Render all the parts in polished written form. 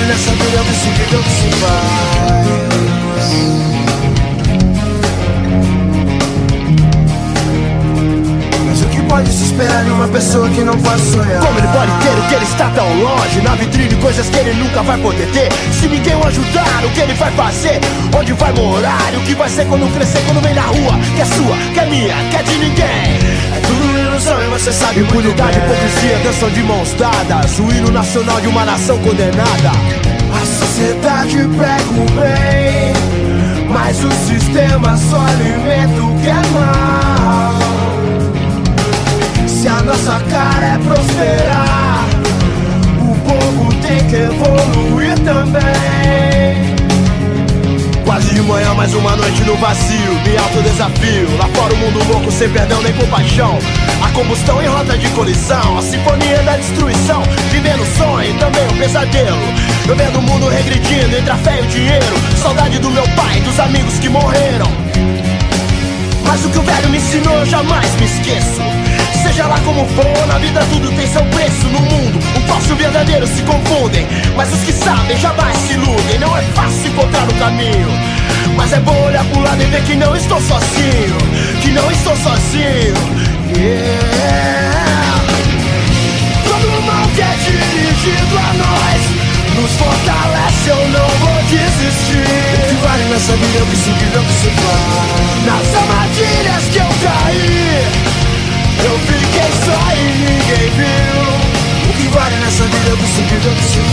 vale nessa vida é o que se vive, é o que se faz. Pode se esperar de uma pessoa que não pode sonhar. Como ele pode ter o que ele está tão longe? Na vitrine coisas que ele nunca vai poder ter. Se ninguém o ajudar, o que ele vai fazer? Onde vai morar? E o que vai ser quando crescer? Quando vem na rua? Que é sua, que é minha, que é de ninguém. É tudo ilusão e você sabe muito bem. Impunidade, hipocrisia, dançam de mãos dadas. O hino nacional de uma nação condenada. A sociedade prega o bem, mas o sistema só alimenta o que é mal. Se a nossa cara é prosperar, o povo tem que evoluir também. Quase de manhã, mais uma noite no vazio. Me autodesafio, lá fora o mundo louco, sem perdão nem compaixão. A combustão em rota de colisão, a sinfonia da destruição. Vivendo o sonho e também o pesadelo. Eu vendo o mundo regredindo entre a fé e o dinheiro. Saudade do meu pai, dos amigos que morreram. Mas o que o velho me ensinou eu jamais me esqueço. Seja lá como for, na vida tudo tem seu preço. No mundo, o falso e o verdadeiro se confundem, mas os que sabem jamais se iludem. Não é fácil encontrar o caminho, mas é bom olhar pro lado e ver que não estou sozinho. Que não estou sozinho. Yeah. Todo mal que é dirigido a nós nos fortalece, eu não vou desistir. O que vale nessa vida é o que se vive, é o que se faz. Nas armadilhas que eu caí, eu fiquei só e ninguém viu. O que vale nessa vida é o que se vive, é o que se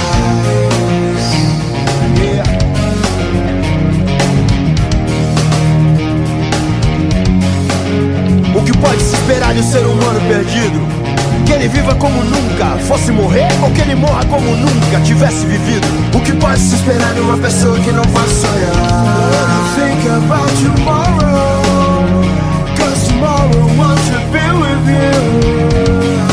faz. O que pode se esperar de um ser humano perdido? Que ele viva como nunca fosse morrer, ou que ele morra como nunca tivesse vivido. O que pode se esperar de uma pessoa que não pode sonhar? Think about tomorrow, 'cause tomorrow wants to be with you.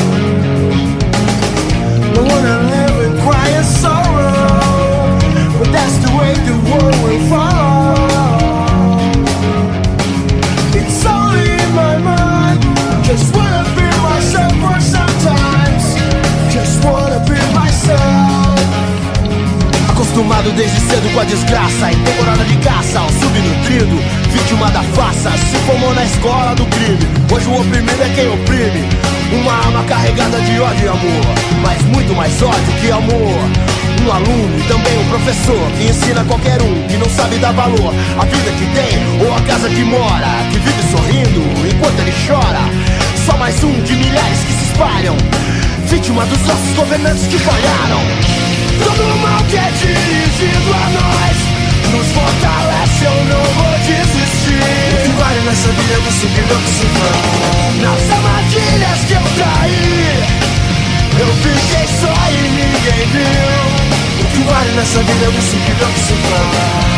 Don't wanna live in quiet sorrow, but that's the way the world will fall. It's only in my mind, just wanna be myself for sometimes. Just wanna be myself. Acostumado desde cedo com a desgraça, em temporada de caça ao subnutrido, vítima da farsa, se formou na escola do crime. Hoje o oprimido é quem oprime. Uma arma carregada de ódio e amor, mas muito mais ódio que amor. Um aluno e também um professor que ensina qualquer um que não sabe dar valor à vida que tem ou à casa que mora, que vive sorrindo enquanto ele chora. Só mais um de milhares que se espalham, vítima dos nossos governantes que falharam. Todo mal que é dirigido a nós nos fortalece, eu não vou desistir. O que vale nessa vida é o que se vive, é o que se faz. Nas armadilhas que eu caí, eu fiquei só e ninguém viu. O que vale nessa vida é o que se vive, é o que se faz.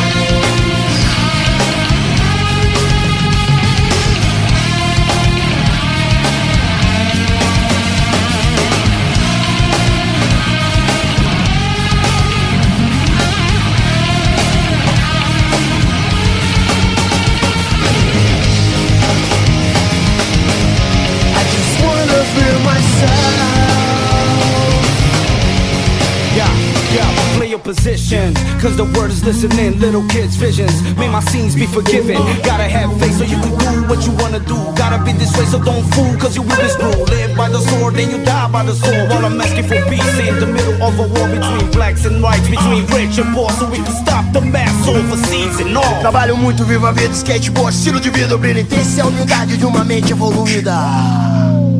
Position, cause the word is listening, little kids' visions. May my scenes be forgiven. Gotta have faith so you can do what you wanna do. Gotta be this way so don't fool, cause you will be screwed. Live by the sword, then you die by the sword. While I'm asking for peace in the middle of a war between blacks and whites, between rich and poor, so we can stop the mass overseas and all. Trabalho muito, vivo a vida, skateboard, estilo de vida, brilho intenso, é a humildade de uma mente evoluída.